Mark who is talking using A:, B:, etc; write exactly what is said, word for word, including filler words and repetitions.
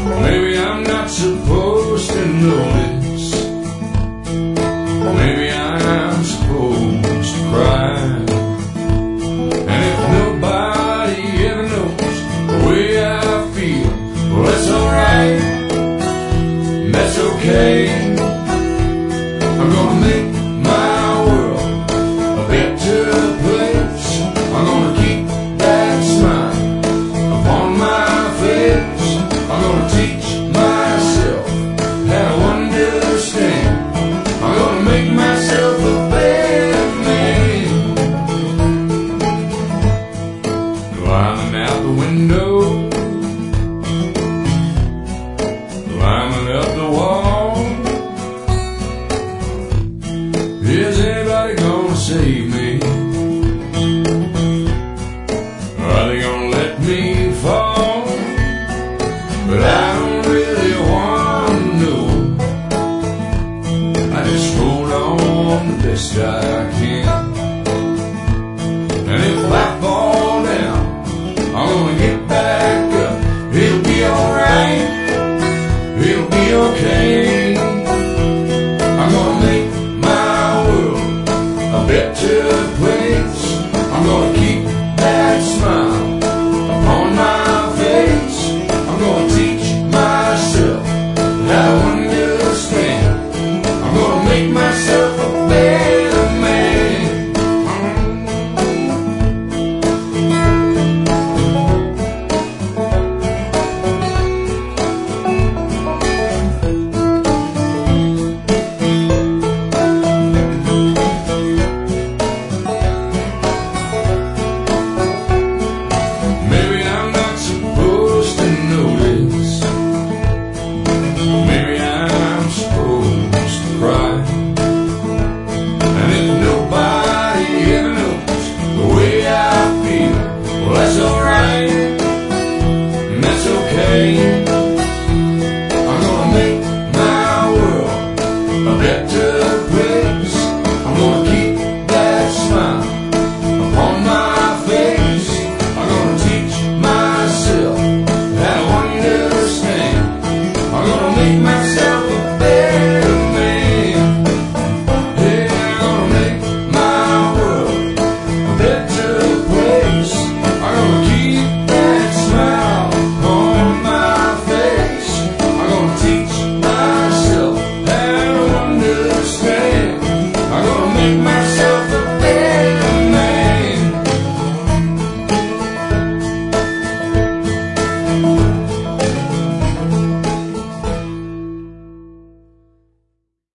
A: Maybe I'm not supposed to know this. Maybe I'm supposed to cry. And if nobody ever knows the way I feel, well, that's alright. That's okay. I'm gonna make my world a better place. I'm gonna keep that smile upon my face. I'm gonna teach myself how to understand. I'm gonna make myself a better man. Climbing out the window, climbing up the wall. Is anybody gonna save me? Are they gonna let me fall? But I